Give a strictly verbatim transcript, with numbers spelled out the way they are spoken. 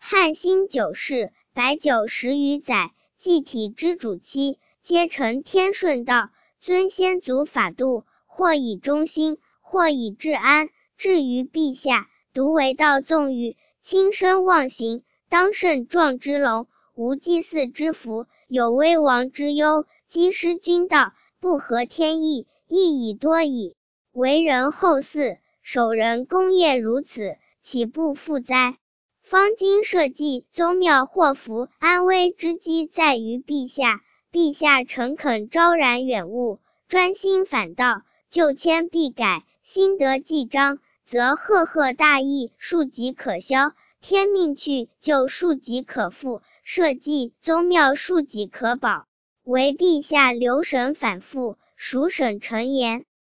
汉兴九世，百九十余载，继体之主期，皆承天顺道，遵先祖法度，或以忠心，或以治安，至于陛下，独为道纵欲，轻身妄行，当胜壮之龙，无祭祀之福，有危亡之忧，积失君道，不合天意，亦已多矣。为人后嗣，守人功业如此，岂不复哉？方今社稷宗庙祸福安危之机在于陛下，陛下诚恳昭然远悟，专心反道，旧迁必改，新德既彰，则赫赫大义庶几可消，天命去就庶几可复，社稷宗庙庶几可保。唯陛下留神反复，属省臣言。